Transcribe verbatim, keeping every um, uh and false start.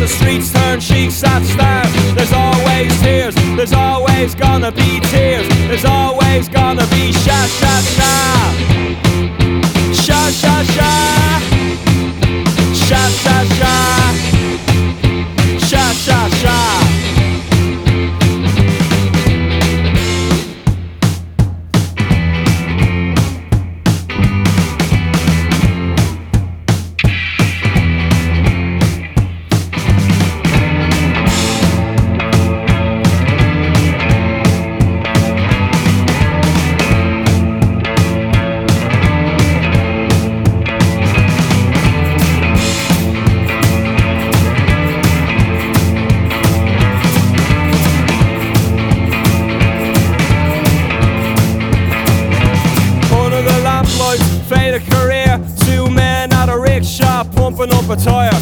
the streets turn sheiks at stars. There's always tears, there's always gonna be tears. There's always gonna be sha sha sha. Sha sha sha. Sha sha sha. Sha sha sha. Faded career, two men at a rickshaw pumping up a tire.